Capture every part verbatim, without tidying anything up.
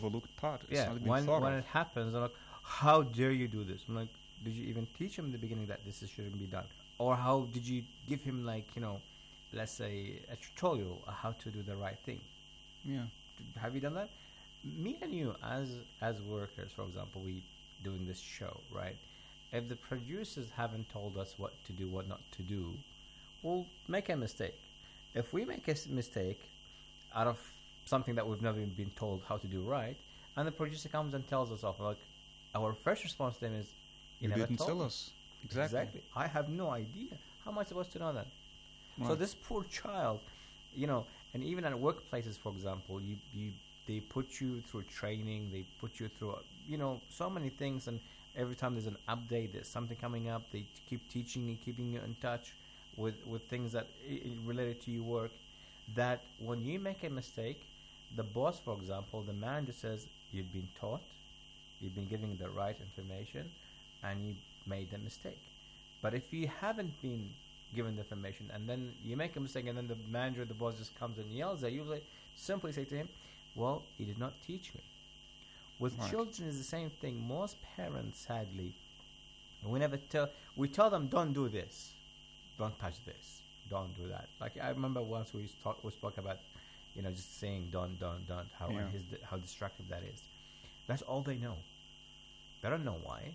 overlooked part. It's Yeah, not been when thought when of. it happens, I'm like, how dare you do this? I'm like, did you even teach him in the beginning that this is- shouldn't be done? Or how did you give him, like, you know, let's say a tutorial on how to do the right thing? Yeah. Have you done that? Me and you, as as workers, for example, we doing this show, right? If the producers haven't told us what to do, what not to do, we'll make a mistake. If we make a s- mistake out of something that we've never been told how to do right, and the producer comes and tells us off, like, our first response to them is, You, never didn't told tell me." us. Exactly. I have no idea. How am I supposed to know that? So Right. this poor child, you know, and even at workplaces, for example, you, you they put you through training, they put you through, you know, so many things, and every time there's an update, there's something coming up, they keep teaching and keeping you in touch with, with things that I- I related to your work, that when you make a mistake, the boss, for example, the manager says, you've been taught, you've been given the right information, and you made a mistake. But if you haven't been given the information, and then you make a mistake, and then the manager, the boss just comes and yells at you, like, simply say to him, well, he did not teach me. With Right. children, is the same thing. Most parents, sadly, we never tell, we tell them, don't do this, don't touch this, don't do that. Like, I remember once we talk, we spoke about, you know, just saying don't, don't, don't, how Yeah. his, how destructive that is. That's all they know. They don't know why.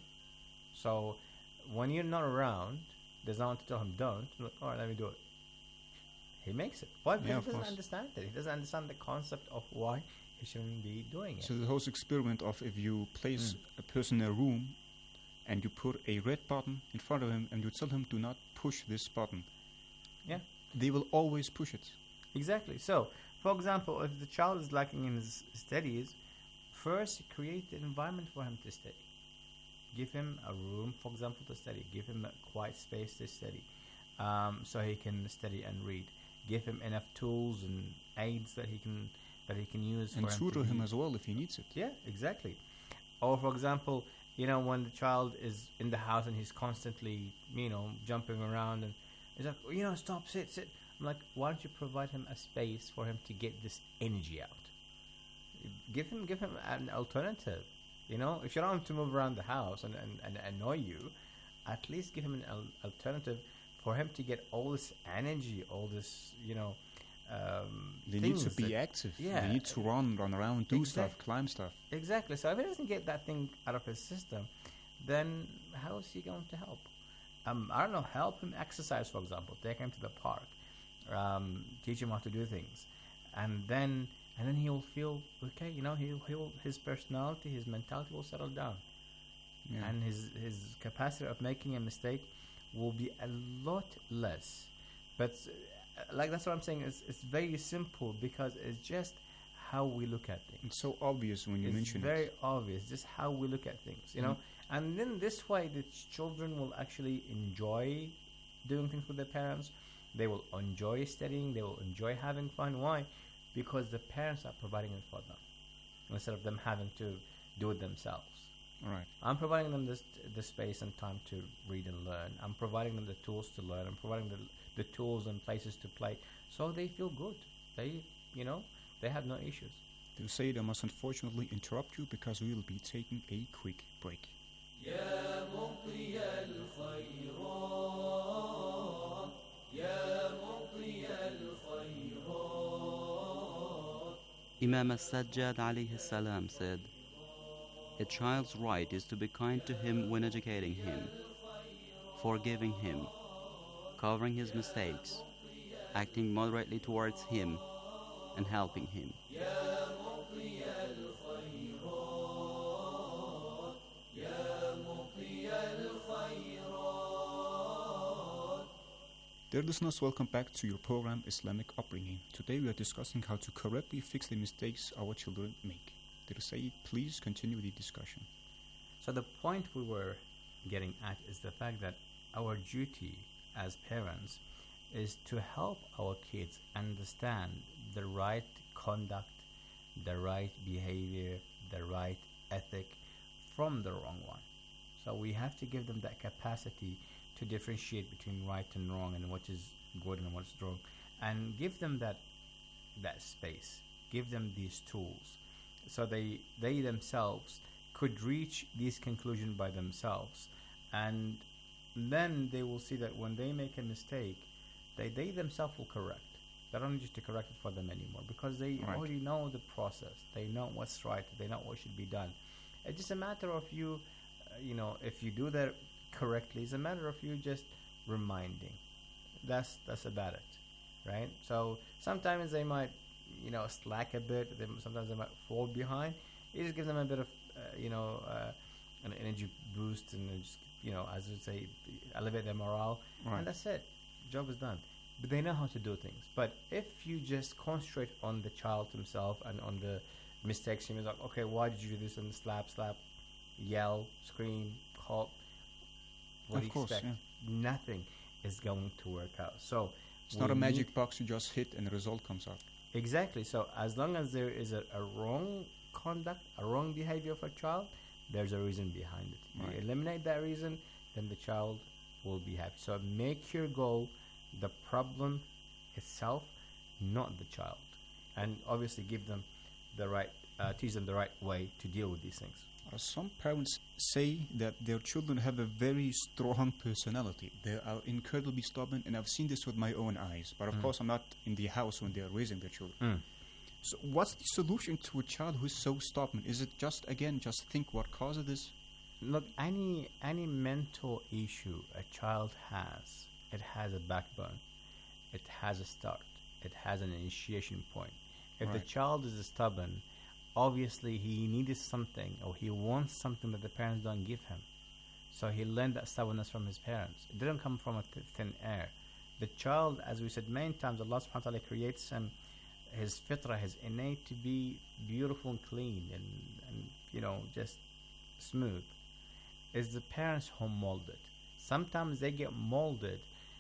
So when you're not around, there's no one to tell him don't. Like, all right, let me do it. He makes it. Why? Because Yeah, he of doesn't course. understand it. He doesn't understand the concept of why he shouldn't be doing it. So the whole experiment of if you place Mm. a person in a room and you put a red button in front of him and you tell him do not push this button, Yeah. they will always push it. Exactly. So, for example, if the child is lacking in his studies, first create an environment for him to study. Give him a room, for example, to study. Give him a quiet space to study, um, so he can study and read. Give him enough tools and aids that he can that he can use. And for him tutor to him be- as well if he needs it. Yeah, exactly. Or, for example, you know, when the child is in the house and he's constantly, you know, jumping around and he's like, you know, stop, sit, sit. I'm like, why don't you provide him a space for him to get this energy out? Give him, give him an alternative. You know, if you don't want him to move around the house and, and, and annoy you, at least give him an al- alternative for him to get all this energy, all this, you know, um, They need to things be that- active. yeah. They need to run, run around, do stuff, Exact- climb stuff. Exactly. So if he doesn't get that thing out of his system, then how is he going to help? Um, I don't know. Help him exercise, for example. Take him to the park. Um, teach him how to do things, and then and then he will feel okay. You know, he he'll his personality, his mentality will settle down, Yeah. and his his capacity of making a mistake will be a lot less. But uh, like that's what I'm saying. It's it's very simple because it's just how we look at things. It's so obvious when you It's mention very it. obvious just how we look at things, you know. Mm. And then this way, the ch- children will actually enjoy doing things with their parents. They will enjoy studying. They will enjoy having fun. Why? Because the parents are providing it for them instead of them having to do it themselves. All right. I'm providing them this the space and time to read and learn. I'm providing them the tools to learn. I'm providing the the tools and places to play, so they feel good. They, you know, they have no issues. They say I must unfortunately interrupt you because we will be taking a quick break. Imam as-Sajjad alayhi salam said, a child's right is to be kind to him when educating him, forgiving him, covering his mistakes, acting moderately towards him, and helping him. Dear listeners, welcome back to your program Islamic Upbringing. Today we are discussing how to correctly fix the mistakes our children make. Dear Saeed, please continue the discussion. So the point we were getting at is the fact that our duty as parents is to help our kids understand the right conduct, the right behavior, the right ethic from the wrong one. So we have to give them that capacity to differentiate between right and wrong and what is good and what's wrong, and give them that that space. Give them these tools. so they they themselves could reach these conclusions by themselves, and then they will see that when they make a mistake, they they themselves will correct. They don't need you to correct it for them anymore because they Right. already know the process. They know what's right. They know what should be done. It's just a matter of you, uh, you know, if you do that correctly, it's a matter of you just reminding. That's that's about it, right? So sometimes they might, you know, slack a bit. They, sometimes they might fall behind. You just give them a bit of, uh, you know, uh, an energy boost and then just, you know, as I say, elevate their morale, Right. and that's it. Job is done. But they know how to do things. But if you just concentrate on the child himself and on the mistakes, you're like, okay, why did you do this? And slap, slap, yell, scream, call. What Of do you course, expect? Nothing is going to work out. So It's not we a magic need- box you just hit and the result comes out. Exactly. So as long as there is a, a wrong conduct, a wrong behavior of a child, there's a reason behind it. Right. You eliminate that reason, then the child will be happy. So make your goal the problem itself, not the child, and obviously give them the right, uh, teach them the right way to deal with these things. Uh, some parents say that their children have a very strong personality. They are incredibly stubborn, and I've seen this with my own eyes. But of Mm. course, I'm not in the house when they are raising their children. So, what's the solution to a child who's so stubborn? Is it just again just think what causes this? Look, any any mental issue a child has, it has a backbone, it has a start, it has an initiation point. If the Right. child is stubborn, obviously he needed something or he wants something that the parents don't give him. So he learned that stubbornness from his parents. It didn't come from a th- thin air. The child, as we said many times, Allah subhanahu wa ta'ala creates him, his fitrah, his innate to be beautiful and clean and, and you know, just smooth. Is the parents who mold it. Sometimes they get molded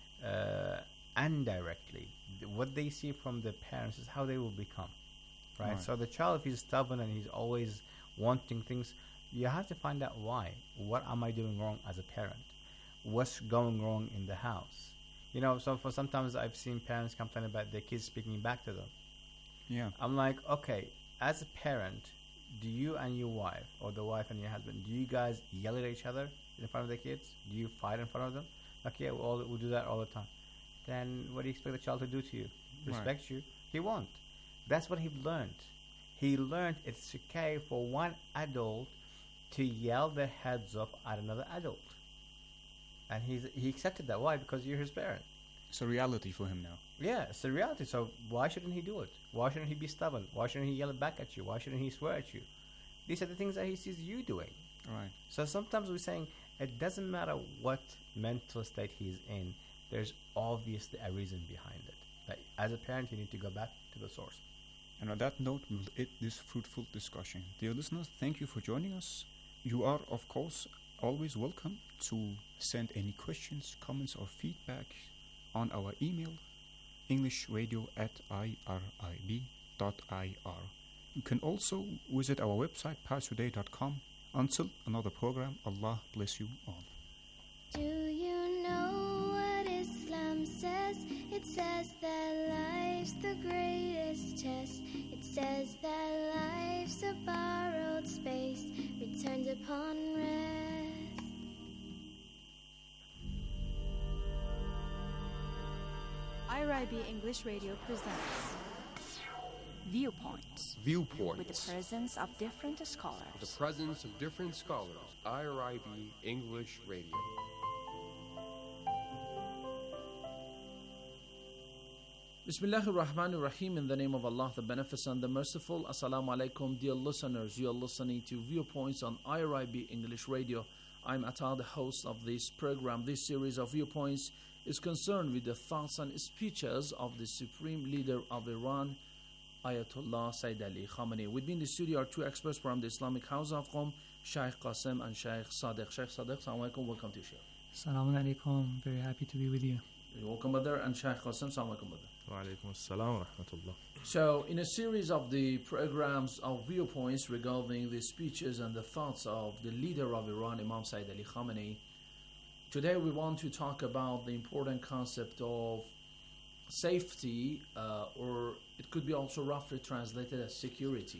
uh, indirectly. Th- What they see from the parents is how they will become. Right? Right. So the child, if he's stubborn and he's always wanting things, you have to find out why. What am I doing wrong as a parent? What's going wrong in the house? You know, so for sometimes I've seen parents complain about their kids speaking back to them. Yeah. I'm like, okay, as a parent, do you and your wife, or the wife and your husband, do you guys yell at each other in front of the kids? Do you fight in front of them? Like, yeah, we all we do that all the time. Then what do you expect the child to do to you? Right. Respect you? He won't. That's what he learned. He learned it's okay for one adult to yell their heads off at another adult. And he's he accepted that. Why? Because you're his parent. It's a reality for him now. Yeah, it's a reality. So why shouldn't he do it? Why shouldn't he be stubborn? Why shouldn't he yell it back at you? Why shouldn't he swear at you? These are the things that he sees you doing. Right. So sometimes we're saying it doesn't matter what mental state he's in. There's obviously a reason behind it. Like, as a parent, you need to go back to the source. And on that note, we'll end this fruitful discussion. Dear listeners, thank you for joining us. You are, of course, always welcome to send any questions, comments, or feedback on our email, englishradio at irib dot ir. You can also visit our website, pars today dot com. Until another program, Allah bless you all. Do you know what Islam says? It says that life's the greatest test. It says that life's a borrowed space, returned upon rest. I R I B English Radio presents Viewpoints, Viewpoints. with the presence of different scholars. The presence of different scholars. I R I B English Radio. Bismillahir Rahmanir Rahim. In the name of Allah, the Beneficent, the Merciful. Assalamu alaikum, dear listeners. You are listening to Viewpoints on I R I B English Radio. I'm Atal, the host of this program. This series of Viewpoints is concerned with the thoughts and speeches of the Supreme Leader of Iran, Ayatollah Sayyid Ali Khamenei. With me in the studio are two experts from the Islamic House of Qom, Shaykh Qasim and Shaykh Sadiq. Shaykh Sadiq, assalamu alaikum, welcome to the show. Assalamu alaikum. Very happy to be with you. You're welcome, brother. And Shaykh Qasim, assalamu alaikum, brother. Wa alaikum assalam wa rahmatullah. So, in a series of the programs of viewpoints regarding the speeches and the thoughts of the leader of Iran, Imam Sayyid Ali Khamenei, today we want to talk about the important concept of safety, uh, or it could be also roughly translated as security,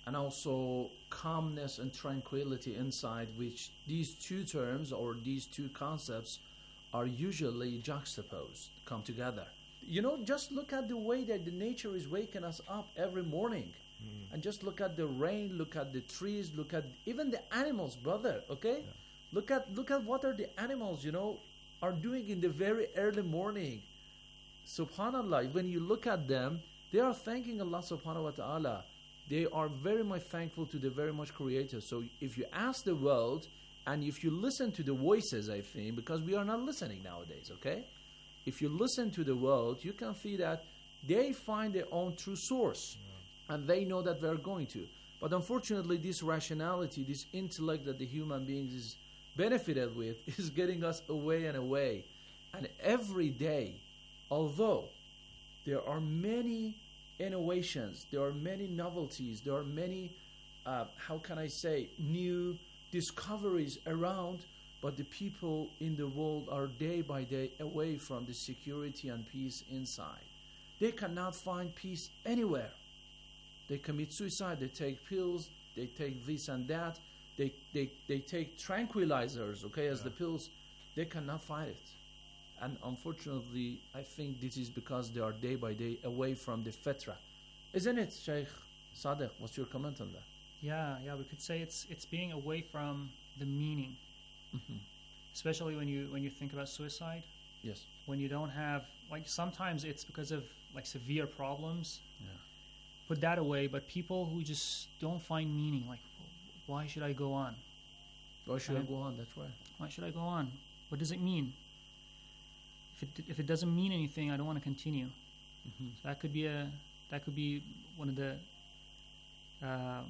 and also calmness and tranquility inside, which these two terms or these two concepts are usually juxtaposed, come together. You know, just look at the way that the nature is waking us up every morning. Mm. And just look at the rain, look at the trees, look at even the animals, brother, okay? Yeah. Look at look at what are the animals, you know, are doing in the very early morning. Subhanallah, when you look at them, they are thanking Allah subhanahu wa ta'ala. They are very much thankful to the very much creator. So if you ask the world, and if you listen to the voices, I think, because we are not listening nowadays, okay? If you listen to the world, you can see that they find their own true source. Yeah. And they know that they're going to. But unfortunately, this rationality, this intellect that the human beings is benefited with is getting us away and away. And every day, although there are many innovations, there are many novelties, there are many, uh, how can I say, new discoveries around, but the people in the world are day by day away from the security and peace inside. They cannot find peace anywhere. They commit suicide, they take pills, they take this and that, they they, they take tranquilizers, okay, as yeah. the pills. They cannot find it. And unfortunately, I think this is because they are day by day away from the fitra. Isn't it, Sheikh Sadiq? What's your comment on that? Yeah, yeah, we could say it's it's being away from the meaning. Mm-hmm. Especially when you when you think about suicide. Yes. When you don't have, like, sometimes it's because of like severe problems. Yeah. Put that away, but people who just don't find meaning, like, why should I go on? Why should and I go on? That's right. Why should I go on? What does it mean? If it if it doesn't mean anything, I don't want to continue. Mm-hmm. So that could be a that could be one of the um,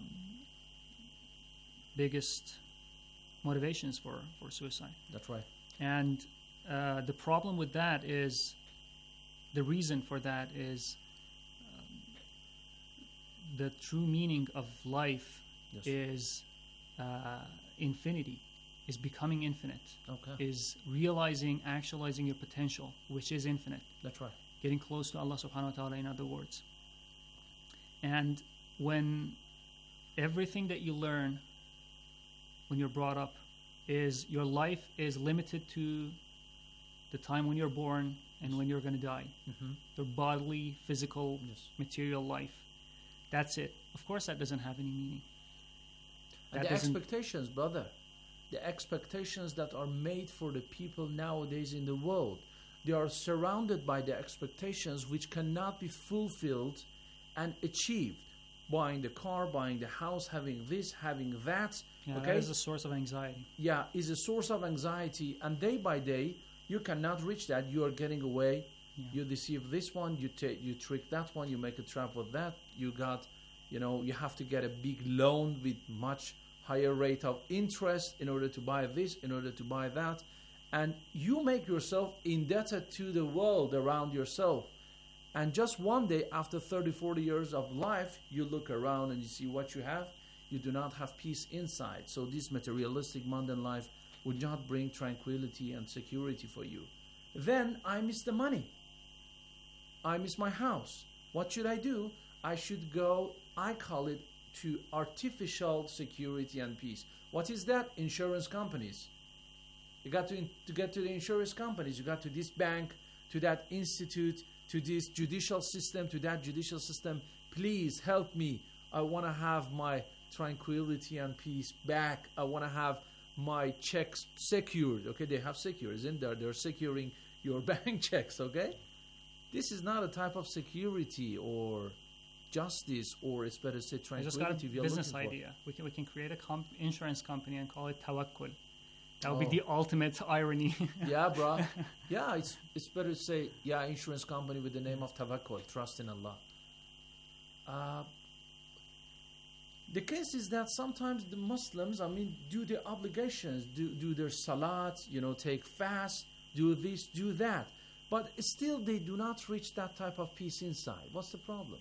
biggest motivations for, for suicide. That's right. And uh, the problem with that is, the reason for that is um, the true meaning of life yes. is uh, infinity, is becoming infinite, okay. is realizing, actualizing your potential, which is infinite. That's right. Getting close to Allah subhanahu wa ta'ala, in other words. And when everything that you learn when you're brought up is your life is limited to the time when you're born and when you're going to die. Mm-hmm. Your bodily, physical, yes. material life. That's it. Of course that doesn't have any meaning. And the expectations, brother. The expectations that are made for the people nowadays in the world. They are surrounded by the expectations which cannot be fulfilled and achieved. Buying the car, buying the house, having this, having that. Yeah, okay? That is a source of anxiety. Yeah, is a source of anxiety. And day by day, you cannot reach that. You are getting away. Yeah. You deceive this one. You take, you trick that one. You make a trap with that. You got, you know, you have to get a big loan with much higher rate of interest in order to buy this, in order to buy that. And you make yourself indebted to the world around yourself. And just one day, after thirty, forty years of life, you look around and you see what you have. You do not have peace inside. So this materialistic, mundane life would not bring tranquility and security for you. Then I miss the money. I miss my house. What should I do? I should go, I call it, to artificial security and peace. What is that? Insurance companies. You got to, in, to get to the insurance companies. You got to this bank, to that institute, to this judicial system, to that judicial system. Please help me. I want to have my tranquility and peace back. I want to have my checks secured. Okay, they have secure, isn't there? They're securing your bank checks, okay? This is not a type of security or justice, or it's better to say tranquility. I just got a business idea. We can, we can create a comp- insurance company and call it Tawakkul. That would oh. be the ultimate irony. Yeah, bro. Yeah, it's it's better to say, yeah, insurance company with the name of Tawakkul, trust in Allah. Uh, the case is that sometimes the Muslims, I mean, do their obligations, do, do their salat, you know, take fast, do this, do that. But still they do not reach that type of peace inside. What's the problem?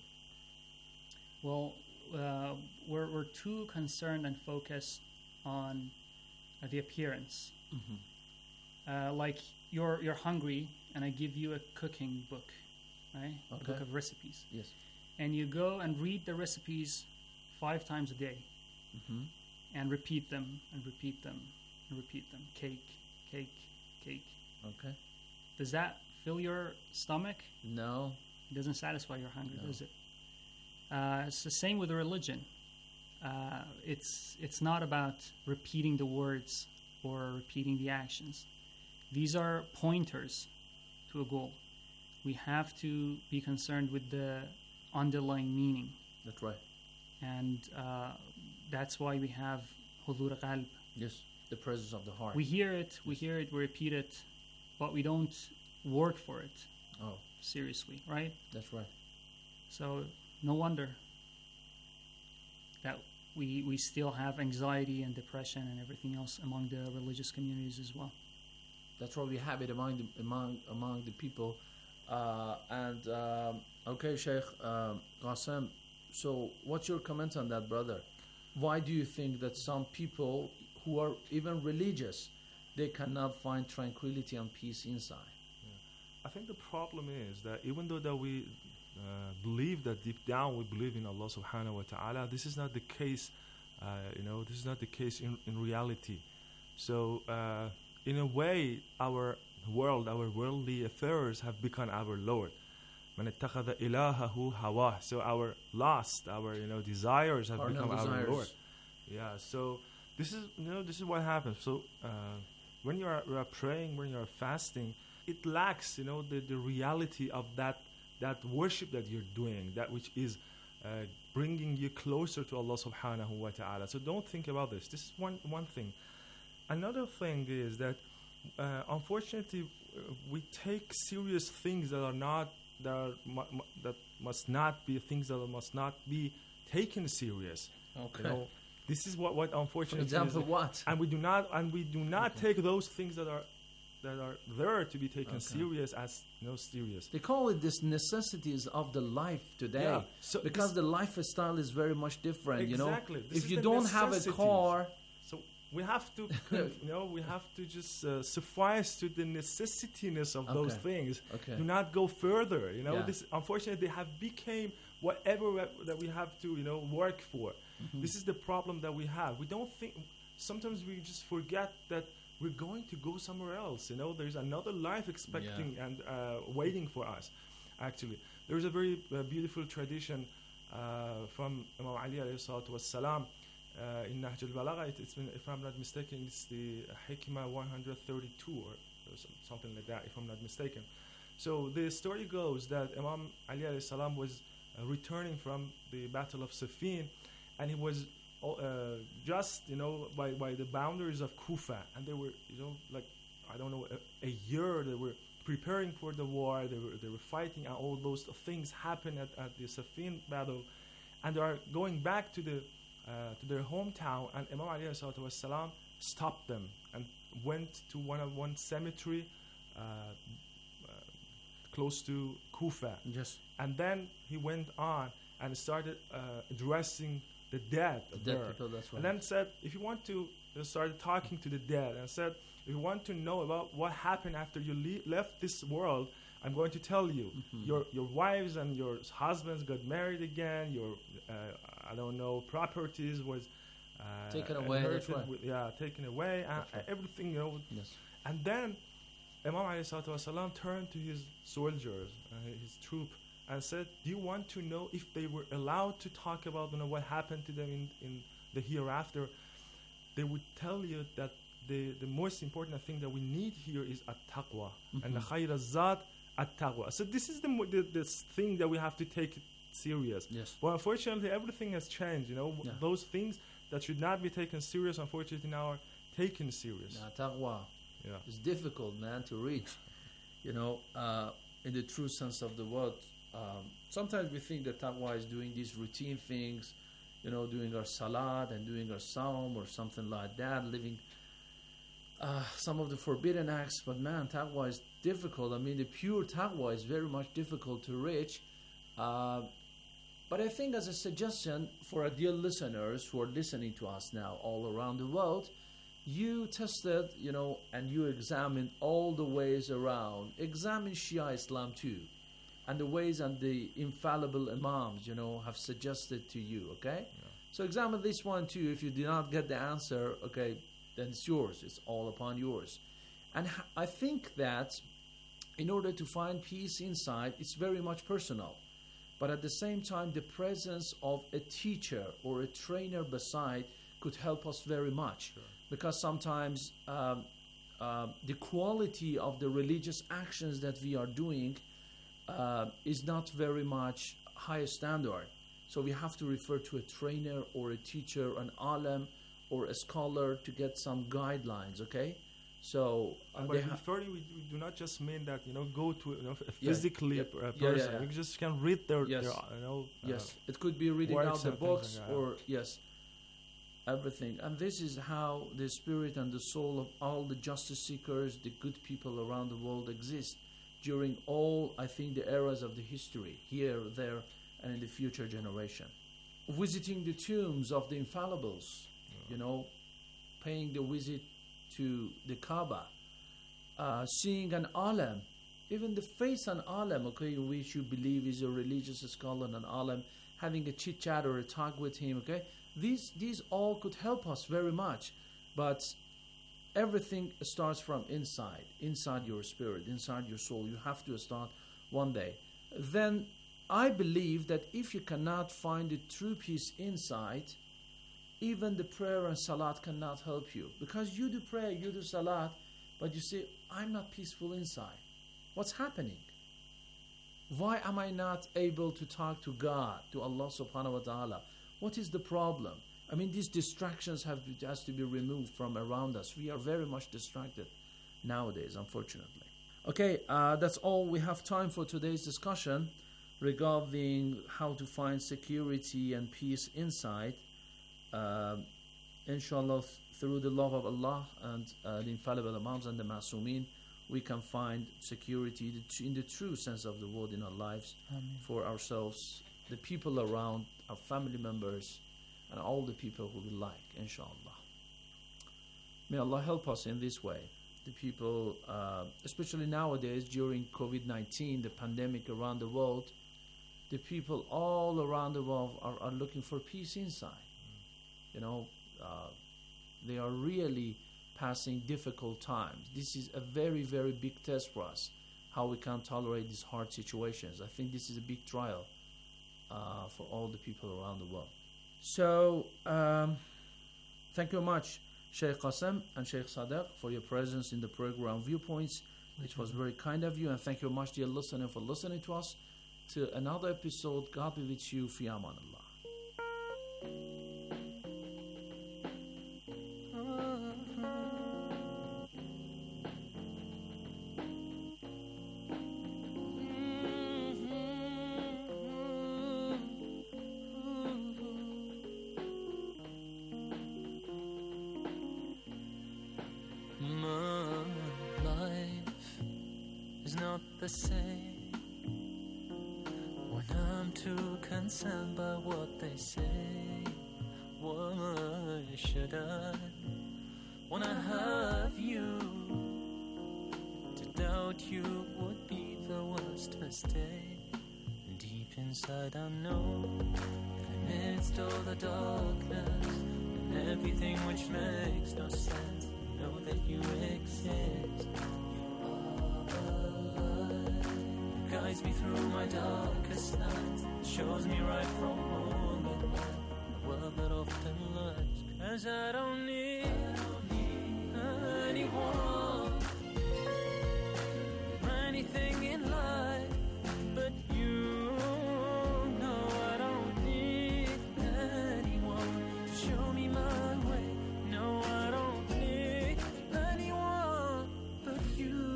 Well, uh, we're, we're too concerned and focused on uh, the appearance. Mm-hmm. Uh, like you're you're hungry, and I give you a cooking book, right? Okay. A book of recipes. Yes. And you go and read the recipes five times a day Mm-hmm. and repeat them and repeat them and repeat them. Cake, cake, cake. Okay. Does that fill your stomach? No. It doesn't satisfy your hunger, No. does it? Uh, it's the same with the religion. Uh, it's it's not about repeating the words or repeating the actions. These are pointers to a goal. We have to be concerned with the underlying meaning, That's right. and uh, that's why we have hudur qalb. Yes. The presence of the heart. We hear it, we Yes. hear it, we repeat it, but we don't work for it Oh, seriously, right? that's right. So no wonder that we we still have anxiety and depression and everything else among the religious communities as well. That's why we have it among the among among the people. Uh, and um, okay, Sheikh um, Qasim. So, what's your comment on that, brother? Why do you think that some people who are even religious, they cannot find tranquility and peace inside? I think the problem is that even though that we uh, believe that deep down we believe in Allah subhanahu wa ta'ala, this is not the case, uh, you know, this is not the case in, in reality. So, uh, in a way, our world, our worldly affairs have become our Lord. Man ittakhadha ilahahu hawa. So our lust, our you know desires have Carnal become desires. our Lord. Yeah. So this is you know this is what happens. So uh, when you are, you are praying, when you are fasting, it lacks you know the, the reality of that that worship that you're doing, that which is uh, bringing you closer to Allah subhanahu wa ta'ala. So don't think about this. This is one one thing. Another thing is that uh, unfortunately uh, we take serious things that are not that are mu- mu- that must not be things that must not be taken serious. Okay. You know, this is what what For unfortunately example, is, what? and we do not and we do not Okay. take those things that are that are there to be taken Okay. serious as you know serious. They call it this necessities of the life today. Yeah. So Because this- the lifestyle is very much different, you know. Exactly. This If is you the don't have a necessities. car, So we have to, con- you know, we have to just uh, suffice to the necessityness of those Okay. things. okay. Do not go further. You know, Yeah. this unfortunately they have became whatever we- that we have to, you know, work for. Mhm. This is the problem that we have. We don't think. Sometimes we just forget that we're going to go somewhere else. You know, there's another life expecting and uh, waiting for us. Actually, there's a very uh, beautiful tradition uh, from Imam Ali alayhi salatu wassalam. Uh, in Nahj al-Balagha, it, it's been, if I'm not mistaken, it's the Hikmah one thirty-two or, or some, something like that, if I'm not mistaken. So the story goes that Imam Ali alayhi salam was uh, returning from the Battle of Siffin, and he was uh, just, you know, by, by the boundaries of Kufa, and they were, you know, like, I don't know, a, a year they were preparing for the war, they were, they were fighting, and all those things happened at, at the Siffin battle, and they are going back to the Uh, to their hometown, and Imam Ali والسلام, stopped them and went to one of one cemetery uh, uh, close to Kufa. Yes. And then he went on and started uh, addressing the dead The there. dead people, that's right. And then said, if you want to, uh, started talking to the dead and said, if you want to know about what happened after you le- left this world, I'm going to tell you. Mhm. Your your wives and your husbands got married again. Your uh, I don't know properties was uh, Taken away, that's inherited right. with- yeah, taken away. And That's right. everything, you know. Yes. And then Imam alayhi salatu wasalam turned to his soldiers, uh, his troop, and said, "Do you want to know if they were allowed to talk about you know what happened to them in, in the hereafter? They would tell you that the, the most important thing that we need here is at-taqwa, and the Mhm. khayr az-zat at-taqwa." So this is the, mo- the this thing that we have to take it serious. Yes. But unfortunately, everything has changed. You know, Yeah. those things that should not be taken serious, unfortunately, now are taken serious. Now, taqwa Yeah. is difficult, man, to reach. You know, uh, in the true sense of the word. Um, sometimes we think that taqwa is doing these routine things, you know, doing our salat and doing our psalm or something like that, living uh, some of the forbidden acts. But man, taqwa is difficult. I mean, the pure taqwa is very much difficult to reach. Uh, but I think, as a suggestion for our dear listeners who are listening to us now all around the world, you tested, you know, and you examined all the ways around. Examine Shia Islam too, and the ways and the infallible imams, you know, have suggested to you. Okay, So examine this one too. If you do not get the answer, okay, then it's yours. It's all upon yours. And I think that in order to find peace inside, it's very much personal. But at the same time, the presence of a teacher or a trainer beside could help us very much. Sure. Because sometimes um, uh, the quality of the religious actions that we are doing uh, is not very much high standard. So we have to refer to a trainer or a teacher, an alim or a scholar to get some guidelines, okay? So uh, And by referring, we, we do not just mean that, you know, go to you know, a Yeah, physically yeah, uh, person. yeah, yeah, yeah. You just can read their, Yes. their you know, uh, yes, it could be reading works out the and things books like that. or, yes, everything. And this is how the spirit and the soul of all the justice seekers, the good people around the world exist during all, I think, the eras of the history, here, there, and in the future generation. Visiting the tombs of the infallibles, you know, paying the visit to the Kaaba, uh, seeing an alim, even the face an alim, okay, which you believe is a religious scholar and an alim, having a chit chat or a talk with him, okay, these these all could help us very much, but everything starts from inside, inside your spirit, inside your soul. You have to start one day. Then I believe that if you cannot find the true peace inside, even the prayer and salat cannot help you. Because you do prayer, you do salat, but you say, I'm not peaceful inside. What's happening? Why am I not able to talk to God, to Allah subhanahu wa ta'ala? What is the problem? I mean, these distractions have to, has to be removed from around us. We are very much distracted nowadays, unfortunately. Okay, uh, that's all we have time for today's discussion regarding how to find security and peace inside. Uh, inshallah, th- through the love of Allah and uh, the infallible Imams and the Masumeen, we can find security in the true sense of the word in our lives. Amen. For ourselves, the people around, our family members, and all the people who we like, inshallah. May Allah help us in this way. The people, uh, especially nowadays during COVID nineteen, the pandemic around the world, the people all around the world are, are looking for peace inside. Mm. You know, uh, they are really passing difficult times. This is a very, very big test for us, how we can tolerate these hard situations. I think this is a big trial uh, for all the people around the world. So, um, thank you much, Sheikh Qasim and Sheikh Sadiq, for your presence in the program Viewpoints. It was very kind of you, and thank you much, dear listener, for listening to us. To another episode, God be with you, fi aman Allah. The same when I'm too concerned by what they say. Why should I, when I have you, to doubt you would be the worst mistake? Deep inside I know that amidst all the darkness and everything which makes no sense, I know that you exist. Guides me through my darkest nights, shows me right from wrong in the world that often lies. Cause I don't need, I don't need anyone or anything in life but you. No, I don't need anyone to show me my way. No, I don't need anyone but you.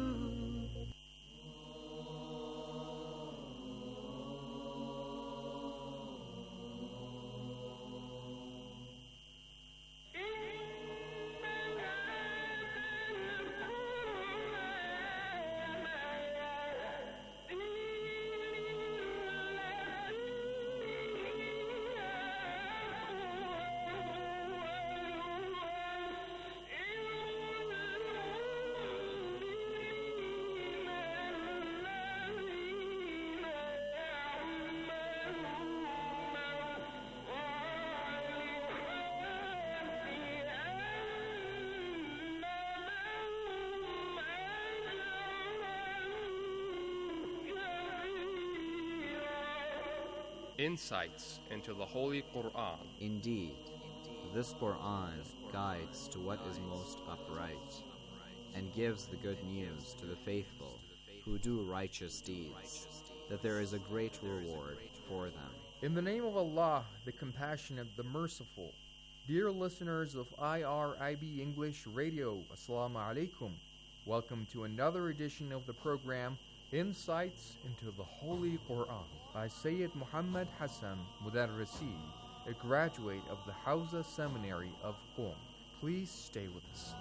insights into the Holy Quran. Indeed, this Quran guides to what is most upright and gives the good news to the faithful who do righteous deeds, that there is a great reward for them. In the name of Allah, the Compassionate, the Merciful. Dear listeners of I R I B English Radio, Assalamu alaikum. Welcome to another edition of the program Insights into the Holy Quran by Sayyid Muhammad Hassan Mudarrisi, a graduate of the Hawza Seminary of Qom. Please stay with us.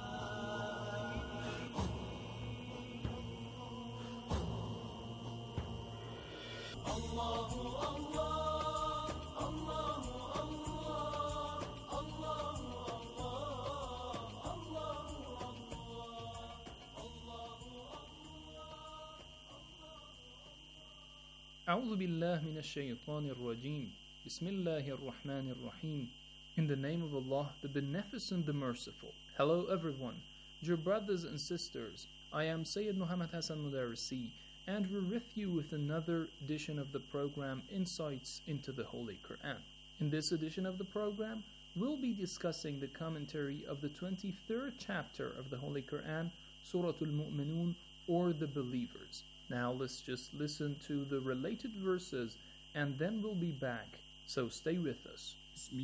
أعوذ بالله من الشيطان الرجيم. بسم الله الرحمن الرحيم. In the name of Allah, the Beneficent, the Merciful. Hello everyone, dear brothers and sisters. I am Sayyid Muhammad Hassan Mudarrisi, and we're with you with another edition of the program Insights into the Holy Quran. In this edition of the program, we'll be discussing the commentary of the twenty-third chapter of the Holy Quran, Surah Al-Mu'minun, or the Believers. Now let's just listen to the related verses and then we'll be back. So stay with us.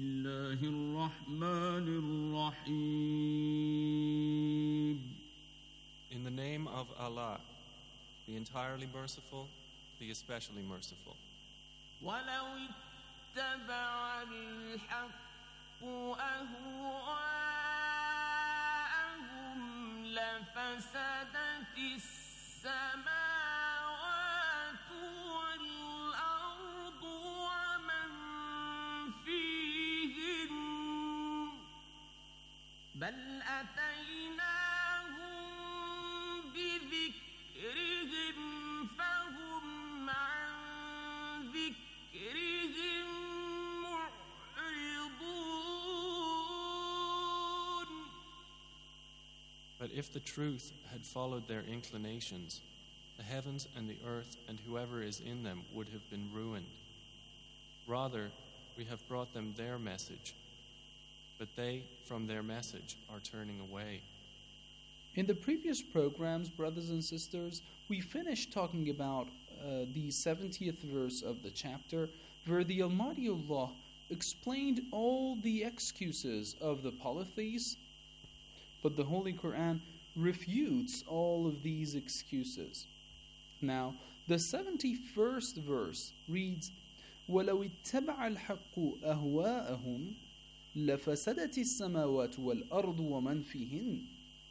In the name of Allah, the entirely merciful, the especially merciful. بل أتيناهم بذكرهم فهم عن ذكرهم معرضون. But if the truth had followed their inclinations, the heavens and the earth and whoever is in them would have been ruined. Rather, we have brought them their message, but they, from their message, are turning away. In the previous programs, brothers and sisters, we finished talking about uh, the seventieth verse of the chapter, where the Almighty Allah explained all the excuses of the polytheists, but the Holy Quran refutes all of these excuses. Now, the seventy-first verse reads, وَلَوِ اتَّبَعَ الْحَقُّ أَهْوَاءَهُمْ لَفَسَدَتِ السَّمَاوَاتُ وَالْأَرْضُ وَمَنْ فِيهِنْ.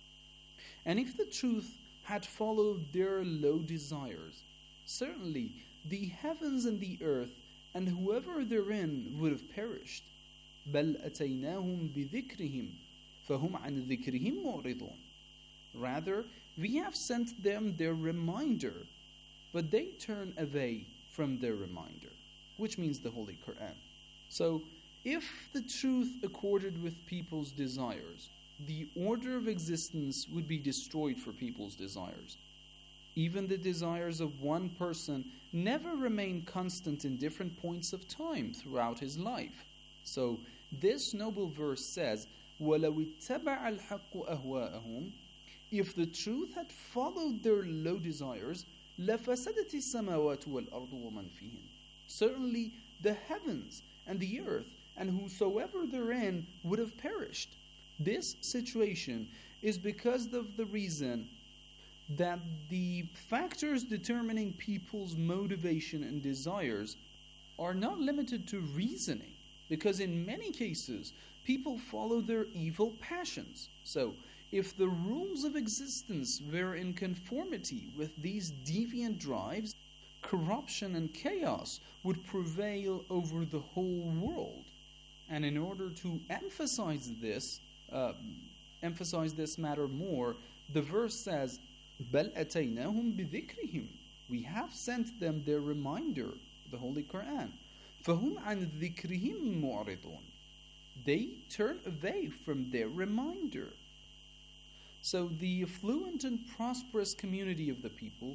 And if the truth had followed their low desires, certainly the heavens and the earth and whoever therein would have perished. بَلْ أَتَيْنَاهُمْ بِذِكْرِهِمْ فَهُمْ عَنْ ذِكْرِهِمْ مُعْرِضُونَ. Rather, we have sent them their reminder, but they turn away from their reminder, which means the Holy Quran. So, if the truth accorded with people's desires, the order of existence would be destroyed for people's desires. Even the desires of one person never remain constant in different points of time throughout his life. So, this noble verse says, وَلَوِ اتَّبَعَ الْحَقُّ أَهْوَاءَهُمْ. If the truth had followed their low desires, لَفَسَدَتِ السَّمَاوَاتُ وَالْأَرْضُ وَمَنْ فِيهِنْ. Certainly, the heavens and the earth and whosoever therein would have perished. This situation is because of the reason that the factors determining people's motivation and desires are not limited to reasoning, because in many cases people follow their evil passions. So if the rules of existence were in conformity with these deviant drives, corruption and chaos would prevail over the whole world. And in order to emphasize this, uh, emphasize this matter more, the verse says, بَلْ أَتَيْنَاهُمْ بِذِكْرِهِمْ. We have sent them their reminder, the Holy Quran. فَهُمْ عَنْ ذِكْرِهِمْ مُعْرِضُونَ. They turn away from their reminder. So the affluent and prosperous community of the people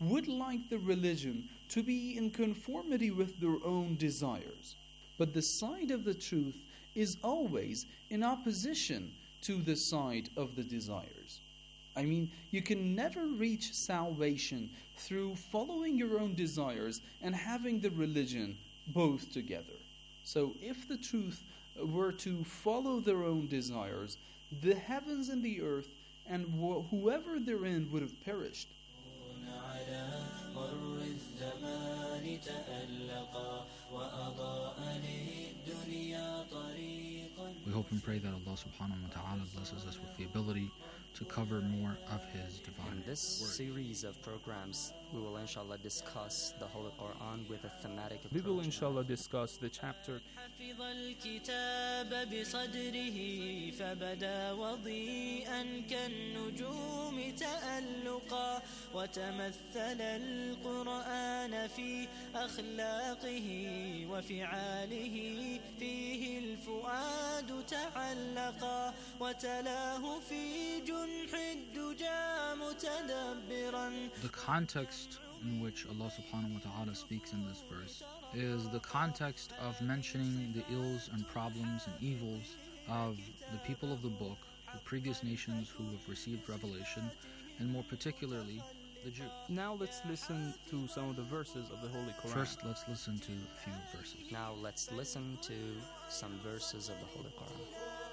would like the religion to be in conformity with their own desires. But the side of the truth is always in opposition to the side of the desires. I mean, you can never reach salvation through following your own desires and having the religion both together. So if the truth were to follow their own desires, the heavens and the earth and wh- whoever therein would have perished. We hope and pray that Allah subhanahu wa ta'ala blesses us with the ability to cover more of His divine In this word. series of programs, we will inshallah discuss the Holy Quran with a thematic approach. We will inshallah discuss the chapter حفظ الكتاب بصدره فبدا وضيئا كالنجوم تألقا وتمثل القرآن في أخلاقه وفعاله فيه الفؤاد تعلقا وتلاه في جنح الدجى متدبرا. The context in which Allah subhanahu wa ta'ala speaks in this verse is the context of mentioning the ills and problems and evils of the people of the book, the previous nations who have received revelation, and more particularly the Jews. Now let's listen to some of the verses of the Holy Quran. First, let's listen to a few verses. Now let's listen to some verses of the Holy Quran.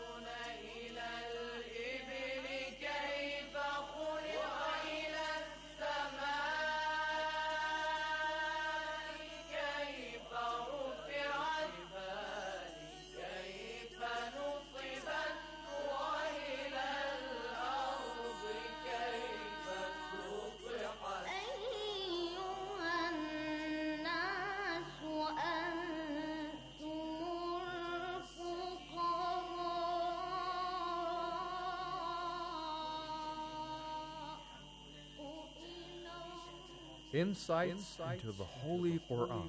Insights into the Holy Quran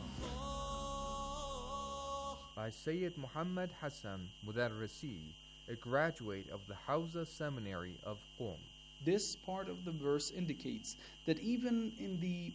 by Sayyid Muhammad Hassan Mudarrisi, a graduate of the Hawza Seminary of Qom. This part of the verse indicates that even in the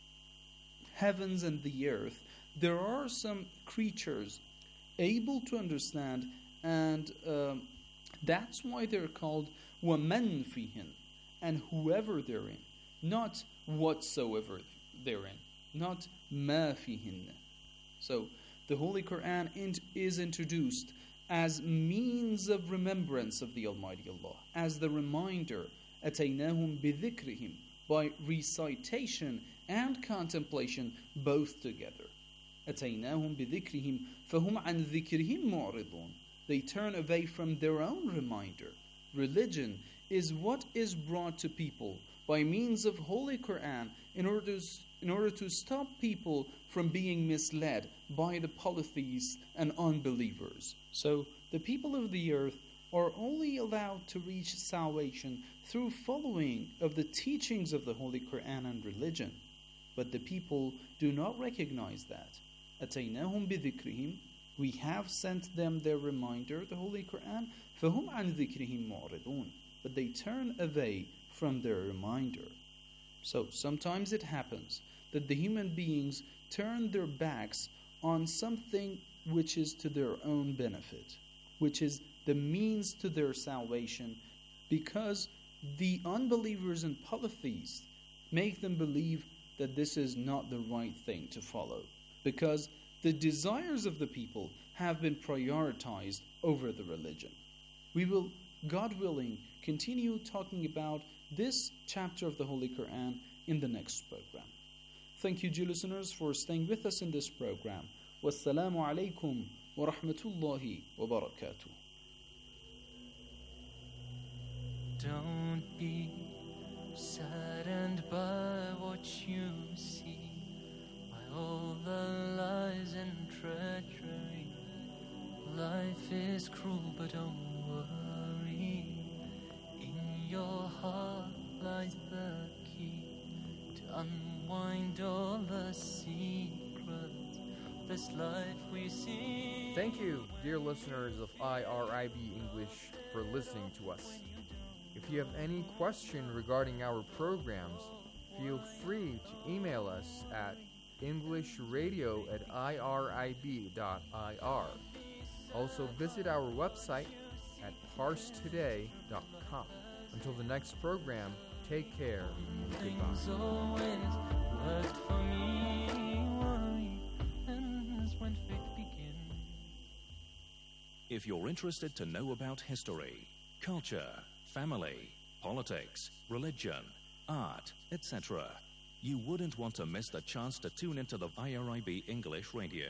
heavens and the earth, there are some creatures able to understand, and um, that's why they're called وَمَنْ فِيهِنْ, and whoever therein, not whatsoever therein, not ma fihin. So the Holy Quran int- is introduced as means of remembrance of the Almighty Allah, as the reminder, أَتَيْنَاهُمْ بِذِكْرِهِمْ, by recitation and contemplation both together. أَتَيْنَاهُمْ بِذِكْرِهِمْ فَهُمْ عَنْ ذِكْرِهِمْ مُعْرِضُونَ. They turn away from their own reminder. Religion is what is brought to people by means of Holy Quran in order to, in order to stop people from being misled by the polytheists and unbelievers. So the people of the earth are only allowed to reach salvation through following of the teachings of the Holy Quran and religion. But the people do not recognize that. أَتَيْنَاهُمْ بِذِكْرِهِمْ, we have sent them their reminder, the Holy Quran, فَهُمْ عَنْ ذِكْرِهِمْ مُعْرِضُونَ, but they turn away from their reminder. So sometimes it happens that the human beings turn their backs on something which is to their own benefit, which is the means to their salvation, because the unbelievers and polytheists make them believe that this is not the right thing to follow, because the desires of the people have been prioritized over the religion. We will, God willing, continue talking about this chapter of the Holy Quran in the next program. Thank you, dear listeners, for staying with us in this program. Wassalamu alaikum wa rahmatullahi wa barakatuh. Don't be saddened by what you see, by all the lies and treachery. Life is cruel, but don't worry. In your heart lies the key to unwind all the secrets of this life we see. Thank you, dear listeners of I R I B English, for listening to us. If you have any question regarding our programs, feel free to email us at englishradio at irib dot ir. Also visit our website at parse today dot com. Until the next program, take care and Things goodbye. always worked for me. Worry ends when faith begins. If you're interested to know about history, culture, family, politics, religion, art, et cetera, you wouldn't want to miss the chance to tune into the I R I B English Radio.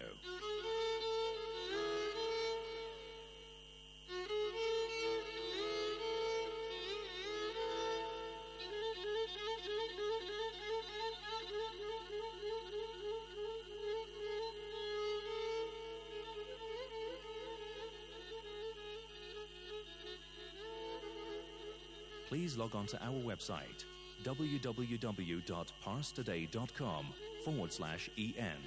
Please log on to our website, w w w dot parse today dot com forward slash en.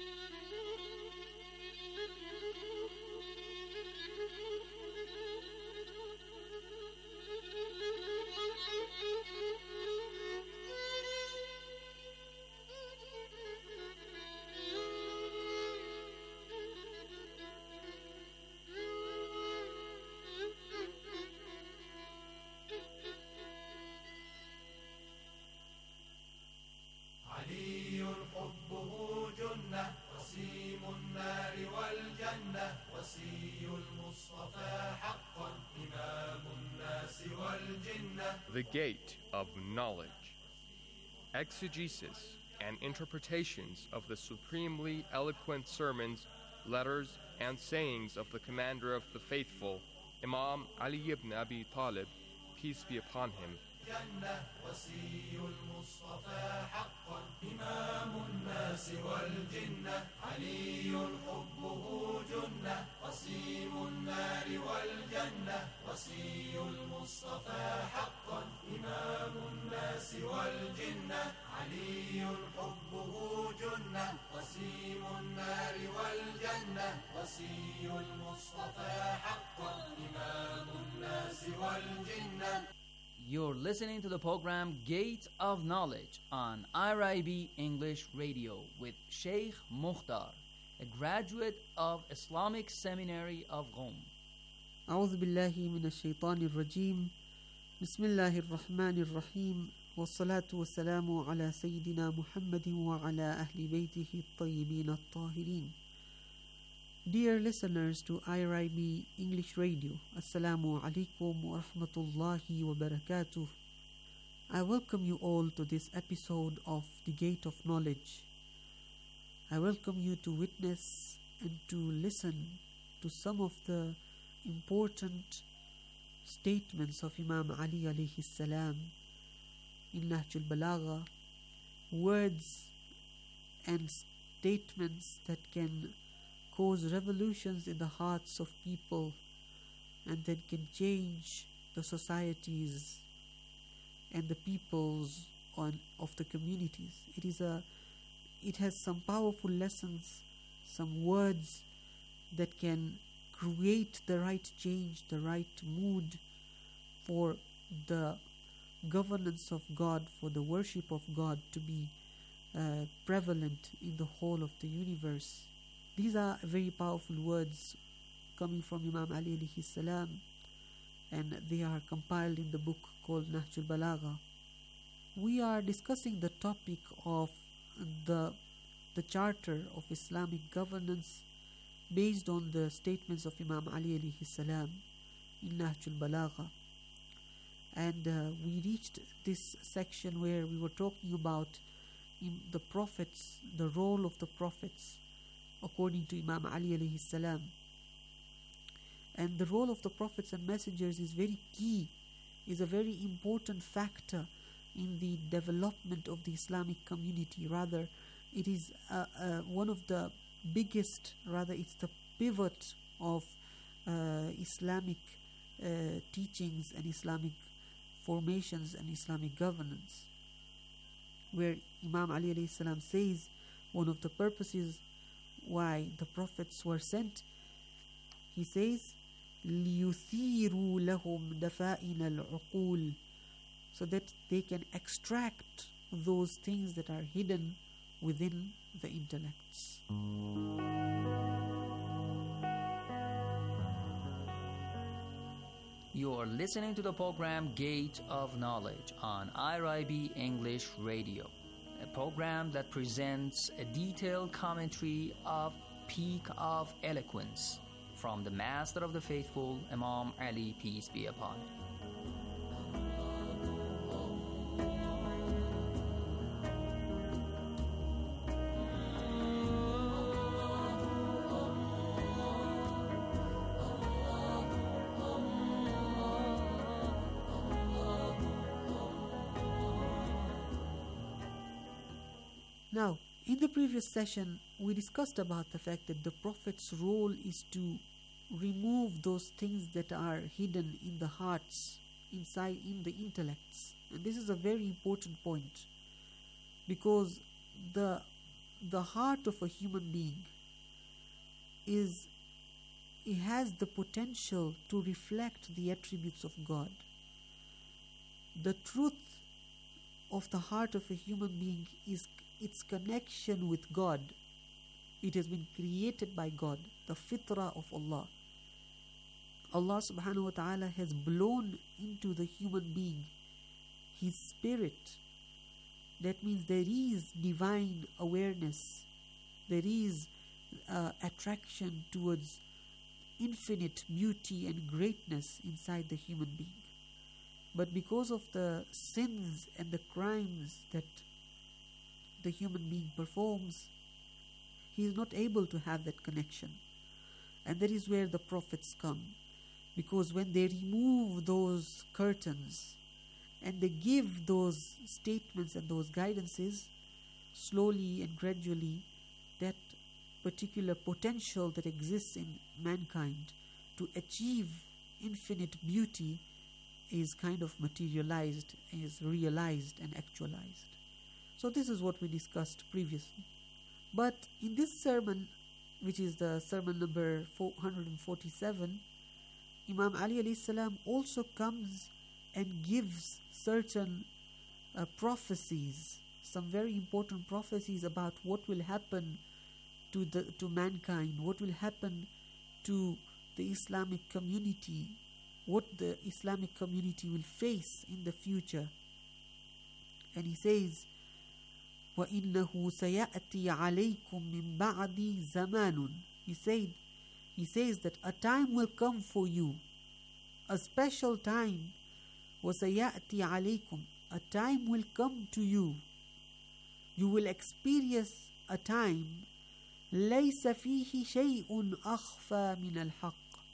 علي حبه جنة وسيم النار والجنة وسي المصطفى حقا إمام الناس والجنة. The Gate of Knowledge. Exegesis and interpretations of the supremely eloquent sermons, letters, and sayings of the Commander of the Faithful, Imam Ali ibn Abi Talib, peace be upon him. جنة وسي المصطفى حقا إمام الناس والجنة علي حبه جنة وسيم النار والجنة وسي المصطفى حقا إمام الناس والجنة علي حبه جنة وسيم النار والجنة وسي المصطفى حقا إمام الناس والجنة. You're listening to the program Gate of Knowledge on I R I B English Radio with Sheikh Mukhtar, a graduate of Islamic Seminary of Qom. أعوذ بالله من الشيطان الرجيم بسم الله الرحمن الرحيم والصلاة والسلام على سيدنا محمد وعلى أهل بيته الطيبين الطاهرين. Dear listeners to I R I B English Radio, Assalamu alaikum wa rahmatullahi wa barakatuh. I welcome you all to this episode of The Gate of Knowledge. I welcome you to witness and to listen to some of the important statements of Imam Ali alayhi salam in Nahj al-Balagha, words and statements that can cause revolutions in the hearts of people and that can change the societies and the peoples on, of the communities. It is a, it has some powerful lessons, some words that can create the right change, the right mood for the governance of God, for the worship of God to be uh, prevalent in the whole of the universe. These are very powerful words coming from Imam Ali alayhi salam, and they are compiled in the book called Nahj al-Balagha. We are discussing the topic of the the charter of Islamic governance based on the statements of Imam Ali alayhi salam in Nahj al-Balagha. And uh, we reached this section where we were talking about in the prophets, the role of the prophets according to Imam Ali alayhi salam. And the role of the prophets and messengers is very key, is a very important factor in the development of the Islamic community. Rather, it is uh, uh, one of the biggest, rather it's the pivot of uh, Islamic uh, teachings and Islamic formations and Islamic governance, where Imam Ali alayhi salam says one of the purposes why the prophets were sent, he says, لِيُثِيرُوا لَهُمْ دَفَائِنَ الْعُقُولِ, so that they can extract those things that are hidden within the intellects. You are listening to the program Gate of Knowledge on I R I B English Radio, a program that presents a detailed commentary of Peak of Eloquence from the Master of the Faithful, Imam Ali, peace be upon him. Now, in the previous session, we discussed about the fact that the Prophet's role is to remove those things that are hidden in the hearts, inside in the intellects. And this is a very important point, because the the heart of a human being is it has the potential to reflect the attributes of God. The truth of the heart of a human being is its connection with God. It has been created by God, the fitrah of Allah. Allah subhanahu wa ta'ala has blown into the human being His spirit. That means there is divine awareness, there is uh, attraction towards infinite beauty and greatness inside the human being. But because of the sins and the crimes that the human being performs, he is not able to have that connection. And that is where the prophets come. Because when they remove those curtains and they give those statements and those guidances, slowly and gradually, that particular potential that exists in mankind to achieve infinite beauty is kind of materialized, is realized and actualized. So this is what we discussed previously. But in this sermon, which is the sermon number four hundred forty-seven, Imam Ali alayhi salam also comes and gives certain uh, prophecies, some very important prophecies about what will happen to the to mankind, what will happen to the Islamic community, what the Islamic community will face in the future. And he says, وَإِنَّهُ سَيَأْتِي عَلَيْكُمْ مِنْ بَعْدِ زَمَانٌ. He said, he says that a time will come for you, a special time. وَسَيَأْتِي عَلَيْكُمْ. A time will come to you. You will experience a time لَيْسَ فِيهِ شَيْءٌ أَخْفَى مِنَ الْحَقِّ.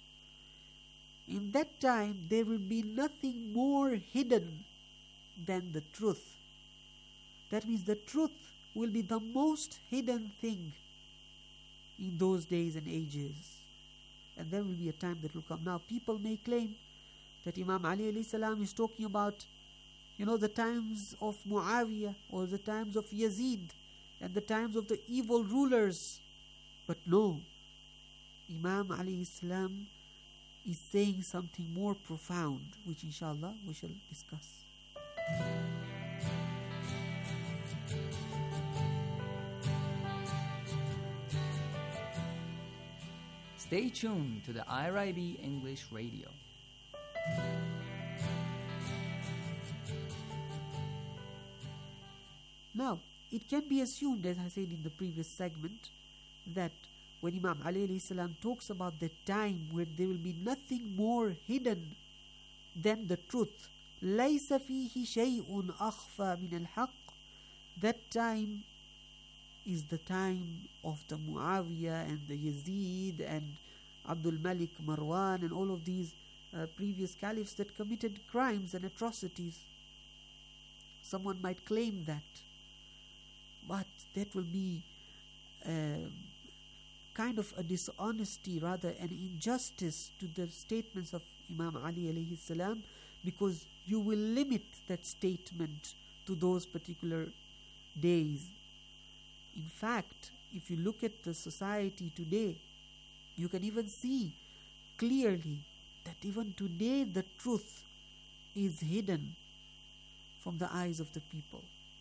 In that time there will be nothing more hidden than the truth. That means the truth will be the most hidden thing in those days and ages. And there will be a time that will come. Now people may claim that Imam Ali alayhi salam is talking about, you know, the times of Muawiyah or the times of Yazid and the times of the evil rulers. But no, Imam alayhi salam is saying something more profound, which inshallah we shall discuss. Stay tuned to the I R I B English Radio. Now, it can be assumed, as I said in the previous segment, that when Imam Ali alayhi salam talks about the time where there will be nothing more hidden than the truth, لَيْسَ فِيهِ شَيْءٌ أَخْفَى مِنَ الْحَقِّ, that time is the time of the Muawiyah and the Yazid and Abdul Malik Marwan and all of these uh, previous caliphs that committed crimes and atrocities. Someone might claim that, but that will be uh, kind of a dishonesty, rather an injustice to the statements of Imam Ali alayhi salam, because you will limit that statement to those particular days. In fact, if you look at the society today, you can even see clearly that even today the truth is hidden from the eyes of the people.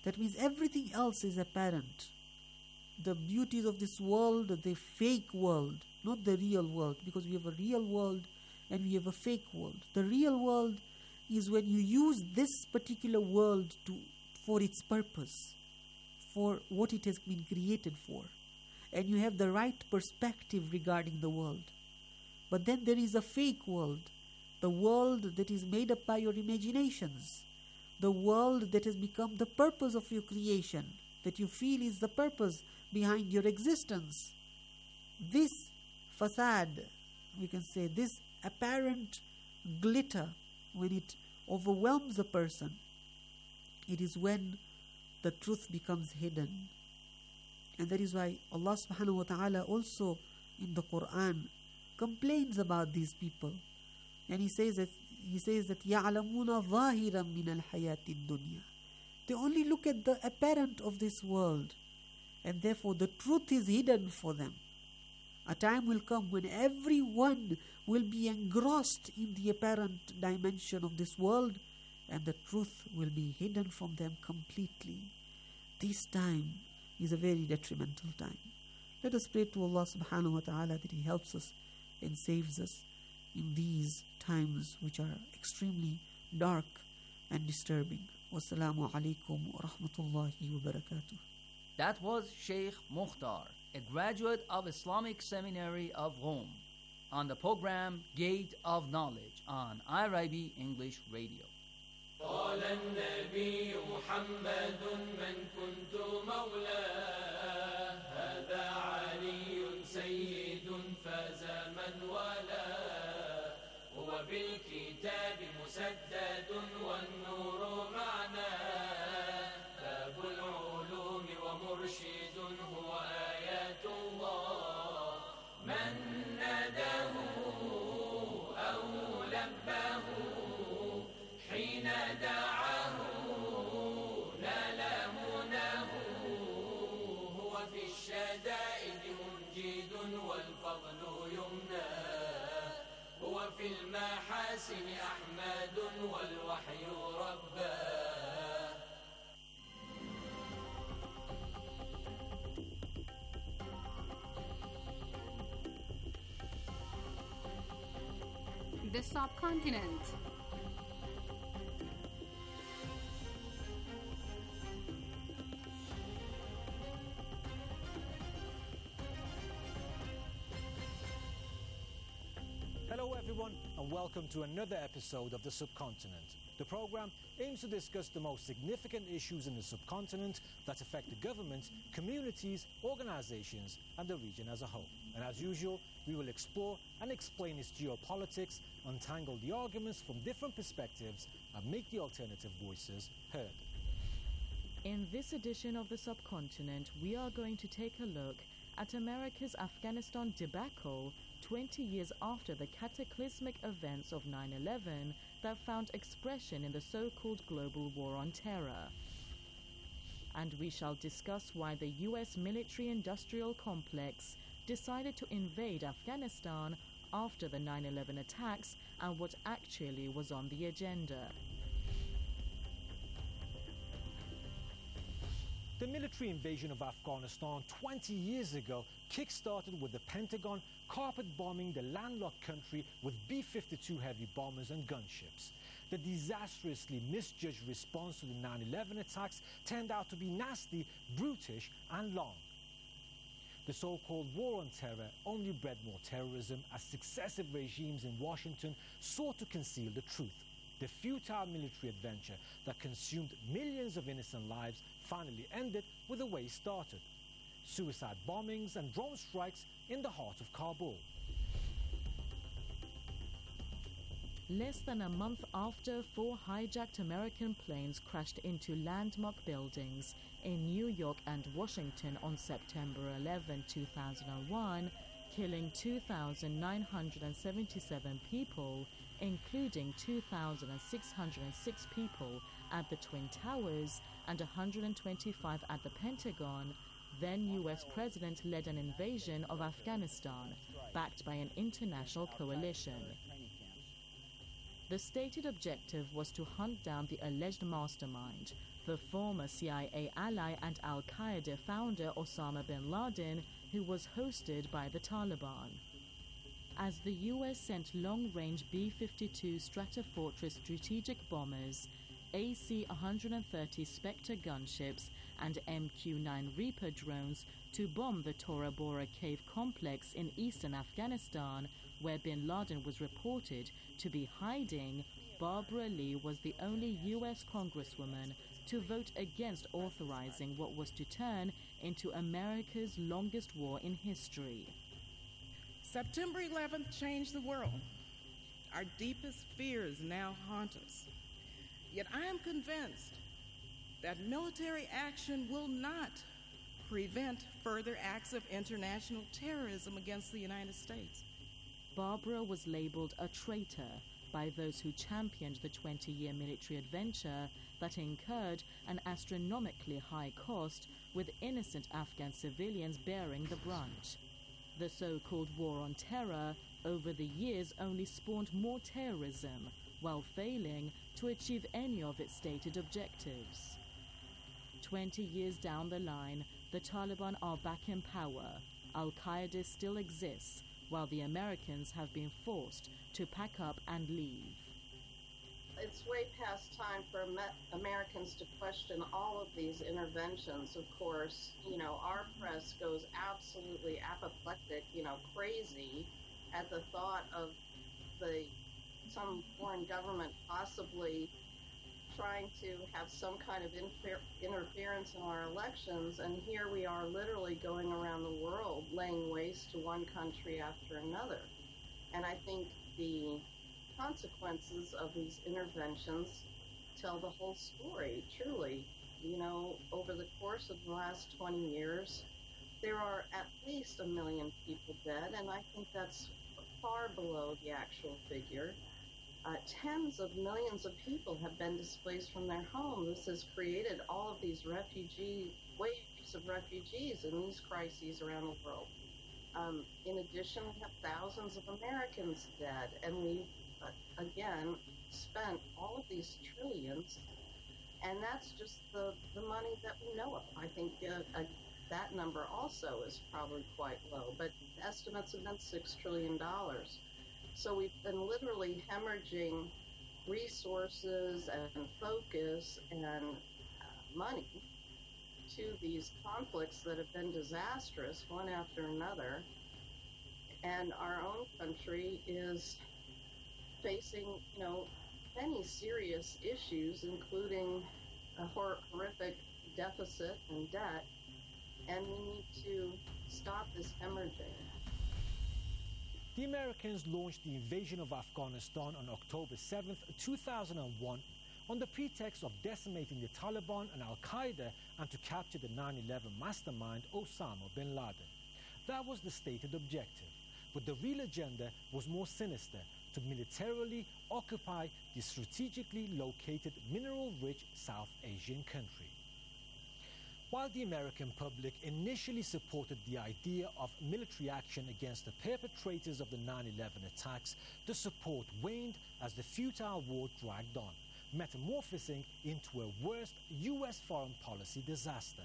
That means everything else is apparent. The beauties of this world, the fake world, not the real world, because we have a real world and we have a fake world. The real world is when you use this particular world to for its purpose, for what it has been created for, and you have the right perspective regarding the world. But then there is a fake world, the world that is made up by your imaginations, the world that has become the purpose of your creation, that you feel is the purpose behind your existence. This facade, we can say, this apparent glitter, when it overwhelms a person, it is when the truth becomes hidden. And that is why Allah subhanahu wa ta'ala also in the Quran complains about these people. And He says that He says that يَعْلَمُونَ ظَاهِرًا مِنَ الْحَيَاةِ الدُّنْيَا. They only look at the apparent of this world, and therefore the truth is hidden for them. A time will come when everyone will be engrossed in the apparent dimension of this world, and the truth will be hidden from them completely. This time is a very detrimental time. Let us pray to Allah subhanahu wa ta'ala that He helps us and saves us in these times which are extremely dark and disturbing. Wassalamu alaikum wa rahmatullahi wa barakatuh. That was Sheikh Mukhtar, a graduate of Islamic Seminary of Rome, on the program Gate of Knowledge on I R I B English Radio. قال النبي محمد من كنت مولاه هذا علي سيد فاز من والاه هو بالكتاب مسدد والنور معناه باب العلوم ومرشد هو آيات الله من ناداه أو لباه حين دعاه نال مناه هو في الشدائد منجد والفضل يمناه هو في المحاسن أحمد والوحي رباه. The subcontinent. Hello everyone and welcome to another episode of The Subcontinent. The program aims to discuss the most significant issues in the subcontinent that affect the government, communities, organizations and the region as a whole. And as usual, we will explore and explain its geopolitics, untangle the arguments from different perspectives and make the alternative voices heard. In this edition of The Subcontinent, we are going to take a look at America's Afghanistan debacle twenty years after the cataclysmic events of nine eleven that found expression in the so-called global war on terror. And we shall discuss why the U S military-industrial complex decided to invade Afghanistan after the nine eleven attacks and what actually was on the agenda. The military invasion of Afghanistan twenty years ago kick-started with the Pentagon carpet bombing the landlocked country with B fifty-two heavy bombers and gunships. The disastrously misjudged response to the nine eleven attacks turned out to be nasty, brutish and long. The so-called war on terror only bred more terrorism as successive regimes in Washington sought to conceal the truth. The futile military adventure that consumed millions of innocent lives finally ended with the way it started. Suicide bombings and drone strikes in the heart of Kabul. Less than a month after four hijacked American planes crashed into landmark buildings in New York and Washington on September eleventh, two thousand one, killing two thousand nine hundred seventy-seven people, including two thousand six hundred six people at the Twin Towers and one hundred twenty-five at the Pentagon, then U S President led an invasion of Afghanistan, backed by an international coalition. The stated objective was to hunt down the alleged mastermind, the former C I A ally and Al-Qaeda founder Osama bin Laden, who was hosted by the Taliban. As the U S sent long-range B fifty-two Stratofortress strategic bombers, A C one thirty Spectre gunships and M Q nine Reaper drones to bomb the Tora Bora cave complex in eastern Afghanistan, where bin Laden was reported to be hiding, Barbara Lee was the only U S congresswoman to vote against authorizing what was to turn into America's longest war in history. September eleventh changed the world. Our deepest fears now haunt us. Yet I am convinced that military action will not prevent further acts of international terrorism against the United States. Barbara was labeled a traitor by those who championed the twenty-year military adventure that incurred an astronomically high cost, with innocent Afghan civilians bearing the brunt. The so-called war on terror over the years only spawned more terrorism, while failing to achieve any of its stated objectives. Twenty years down the line, the Taliban are back in power. Al-Qaeda still exists, while the Americans have been forced to pack up and leave. It's way past time for Americans to question all of these interventions. Of course, you know, our press goes absolutely apoplectic, you know, crazy at the thought of the some foreign government possibly trying to have some kind of infer- interference in our elections, and here we are literally going around the world laying waste to one country after another. And I think the consequences of these interventions tell the whole story, truly. You know, over the course of the last twenty years, there are at least a million people dead, and I think that's far below the actual figure. Uh, tens of millions of people have been displaced from their home. This has created all of these refugee waves of refugees in these crises around the world. Um, in addition, we have thousands of Americans dead, and we've, uh, again, spent all of these trillions, and that's just the, the money that we know of. I think uh, uh, that number also is probably quite low, but estimates have been six trillion dollars. So we've been literally hemorrhaging resources and focus and uh, money to these conflicts that have been disastrous, one after another. And our own country is facing, you know, many serious issues, including a hor- horrific deficit and debt, and we need to stop this hemorrhaging. The Americans launched the invasion of Afghanistan on October seventh, two thousand one, on the pretext of decimating the Taliban and Al-Qaeda and to capture the nine eleven mastermind Osama bin Laden. That was the stated objective, but the real agenda was more sinister: to militarily occupy the strategically located mineral-rich South Asian country. While the American public initially supported the idea of military action against the perpetrators of the nine eleven attacks, the support waned as the futile war dragged on, metamorphosing into a worst U S foreign policy disaster.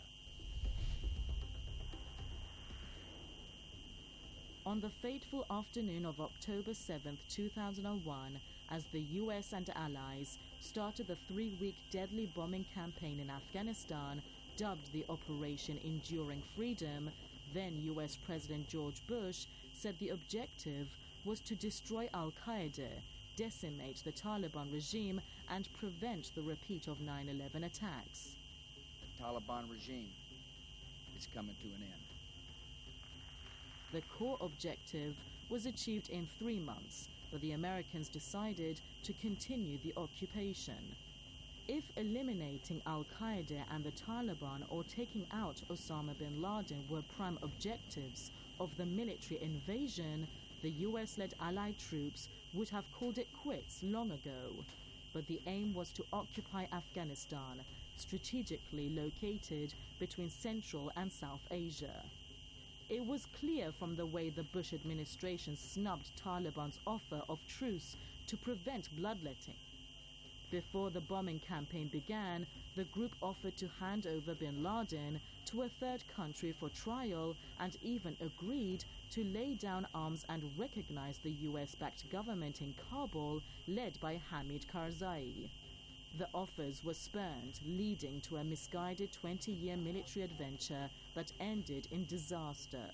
On the fateful afternoon of October seventh, two thousand one, as the U S and allies started the three-week deadly bombing campaign in Afghanistan, dubbed the Operation Enduring Freedom, then U S President George Bush said the objective was to destroy Al-Qaeda, decimate the Taliban regime, and prevent the repeat of nine eleven attacks. The Taliban regime is coming to an end. The core objective was achieved in three months, but the Americans decided to continue the occupation. If eliminating Al-Qaeda and the Taliban or taking out Osama bin Laden were prime objectives of the military invasion, the U S-led Allied troops would have called it quits long ago. But the aim was to occupy Afghanistan, strategically located between Central and South Asia. It was clear from the way the Bush administration snubbed Taliban's offer of truce to prevent bloodletting. Before the bombing campaign began, the group offered to hand over bin Laden to a third country for trial and even agreed to lay down arms and recognize the U S-backed government in Kabul led by Hamid Karzai. The offers were spurned, leading to a misguided twenty-year military adventure that ended in disaster.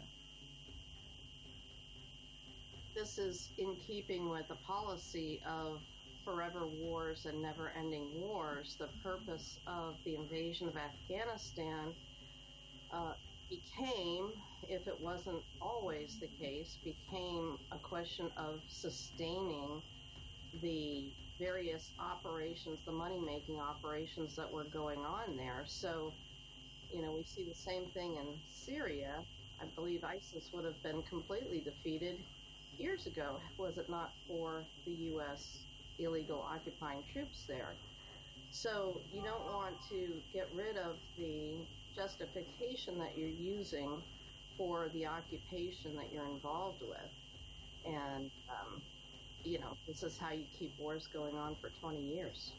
This is in keeping with the policy of forever wars and never-ending wars. The purpose of the invasion of Afghanistan uh, became, if it wasn't always the case, became a question of sustaining the various operations, the money-making operations that were going on there. So, you know, we see the same thing in Syria. I believe ISIS would have been completely defeated years ago, was it not for the U S illegal occupying troops there. So you don't want to get rid of the justification that you're using for the occupation that you're involved with. And, um, you know, this is how you keep wars going on for twenty years.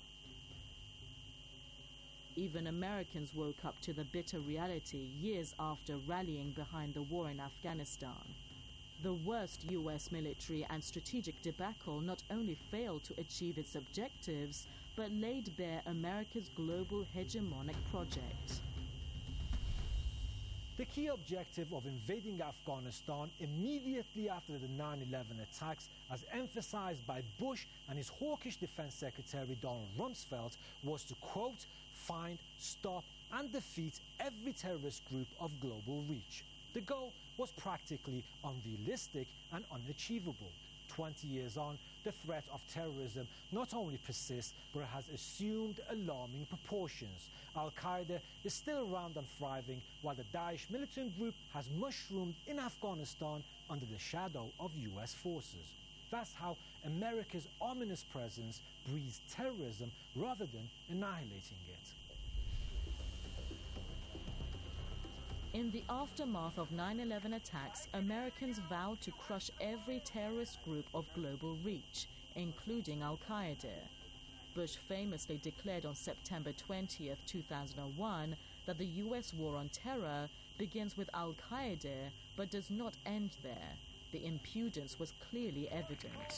Even Americans woke up to the bitter reality years after rallying behind the war in Afghanistan. The worst U S military and strategic debacle not only failed to achieve its objectives, but laid bare America's global hegemonic project. The key objective of invading Afghanistan immediately after the nine eleven attacks, as emphasized by Bush and his hawkish Defense Secretary Donald Rumsfeld, was to, quote, find, stop, and defeat every terrorist group of global reach. The goal was practically unrealistic and unachievable. Twenty years on, the threat of terrorism not only persists, but has assumed alarming proportions. Al-Qaeda is still around and thriving, while the Daesh militant group has mushroomed in Afghanistan under the shadow of U S forces. That's how America's ominous presence breeds terrorism rather than annihilating it. In the aftermath of nine eleven attacks, Americans vowed to crush every terrorist group of global reach, including Al-Qaeda. Bush famously declared on September twentieth, two thousand one, that the U S war on terror begins with Al-Qaeda but does not end there. The impudence was clearly evident.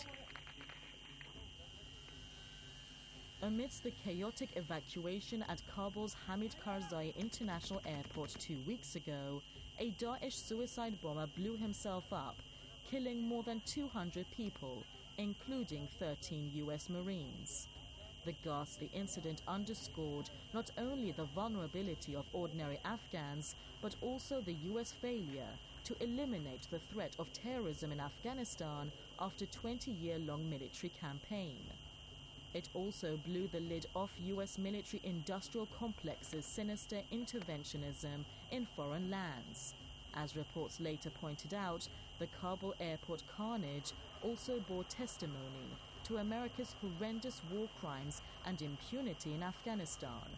Amidst the chaotic evacuation at Kabul's Hamid Karzai International Airport two weeks ago, a Daesh suicide bomber blew himself up, killing more than two hundred people, including thirteen U S Marines. The ghastly incident underscored not only the vulnerability of ordinary Afghans, but also the U S failure to eliminate the threat of terrorism in Afghanistan after a twenty-year-long military campaign. It also blew the lid off U S military-industrial complexes' sinister interventionism in foreign lands. As reports later pointed out, the Kabul airport carnage also bore testimony to America's horrendous war crimes and impunity in Afghanistan.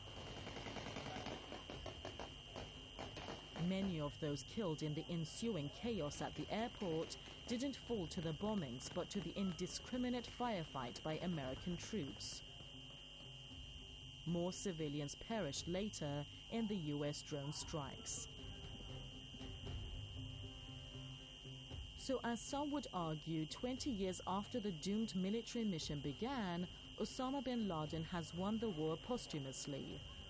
Many of those killed in the ensuing chaos at the airport didn't fall to the bombings but to the indiscriminate firefight by American troops. More civilians perished later in the U S drone strikes. So, as some would argue, twenty years after the doomed military mission began, Osama bin Laden has won the war posthumously.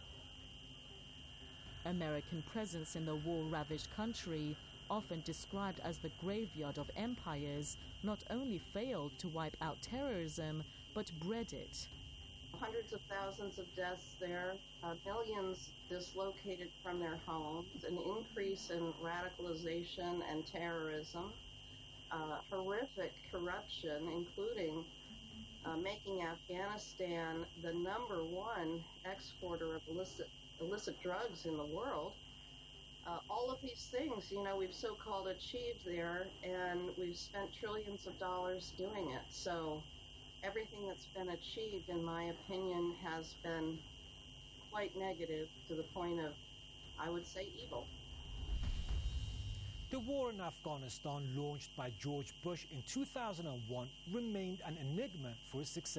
American presence in the war-ravaged country, often described as the graveyard of empires, not only failed to wipe out terrorism, but bred it. Hundreds of thousands of deaths there, uh, millions dislocated from their homes, an increase in radicalization and terrorism, uh, horrific corruption, including uh, making Afghanistan the number one exporter of illicit illicit drugs in the world. Uh, all of these things, you know, we've so-called achieved there, and we've spent trillions of dollars doing it. So everything that's been achieved, in my opinion, has been quite negative to the point of, I would say, evil. The war in Afghanistan, launched by George Bush in two thousand one, remained an enigma for its success.